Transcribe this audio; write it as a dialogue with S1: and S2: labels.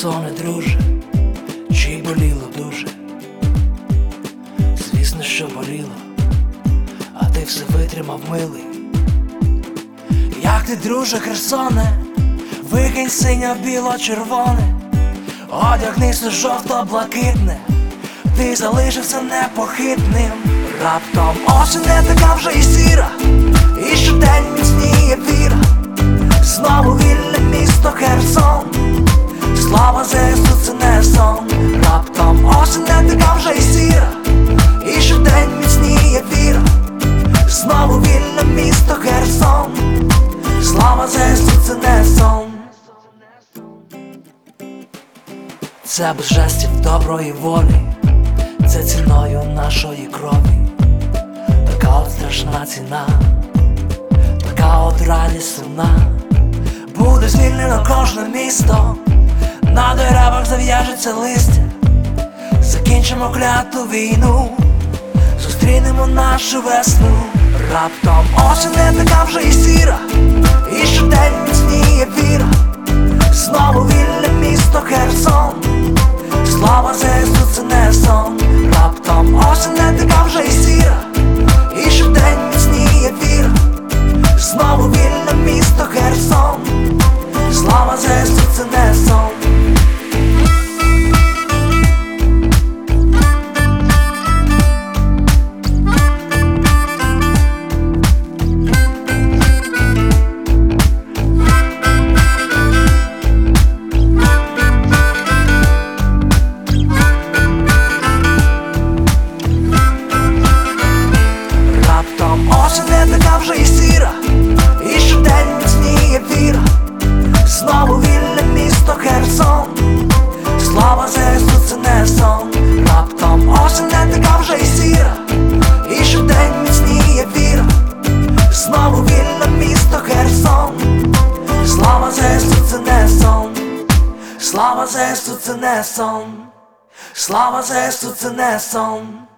S1: Херсоне, друже, чи боліло дуже? Звісно, що боліло, а ти все витримав, милий. Як ти, друже, Херсоне, викинь синьо-біло-червоне, одягнися жовто-блакитне, ти залишився непохитним. Раптом осінь не така вже і сіра, і щодень міцніє віра. Знову вільне місто Херсон, слава ЗСУ це не сон. Раптом осінь не така вже і сіра, і щодень міцніє віра. Знову вільне місто Херсон, слава ЗСУ це не сон. Це без жестів доброї волі, це ціною нашої крові. Така от страшна ціна, така от радість сумна. Буде звільнено кожне місто, на деревах зав'яжеться листя. Закінчимо кляту війну, зустрінемо нашу весну. Раптом осінь не така вже і сіра, і щодень міцніє віра. Знову вільне місто Херсон, слава ЗСУ це не сон. Раптом осінь не така вже і сіра, і щодень міцніє віра. Знову вільне місто Херсон, слава ЗСУ це не сон. Осінь не така вже і сіра, і щодень міцніє віра. Знову вільне місто Херсон, слава ЗСУ це не сон. Раптом осінь не така вже і сіра, і щодень міцніє віра. Знову вільне місто Херсон, слава ЗСУ це не сон. Слава ЗСУ це не сон. Слава ЗСУ це не сон.